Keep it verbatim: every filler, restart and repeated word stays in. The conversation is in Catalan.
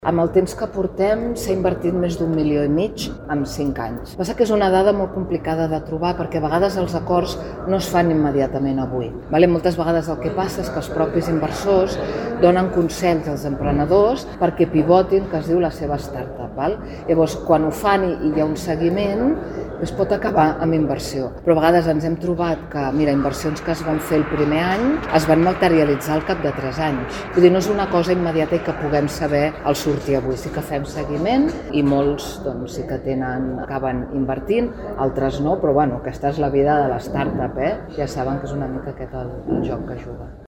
Amb el temps que portem s'ha invertit més d'un milió i mig en cinc anys. Passa que és una dada molt complicada de trobar perquè a vegades els acords no es fan immediatament avui. Vale? Moltes vegades el que passa és que els propis inversors donen consells als emprenedors perquè pivotin, que es diu la seva startup. Val? Llavors, quan ho fan i hi ha un seguiment, es pot acabar amb inversió. Però a vegades ens hem trobat que, mira, inversions que es van fer el primer any es van materialitzar al cap de tres anys. Vull dir, no és una cosa immediata i que puguem saber el sortir avui. Sí que fem seguiment i molts doncs, sí que tenen, acaben invertint, altres no, però bueno, aquesta és la vida de la startup, eh? Ja saben que és una mica aquest el, el joc que juga.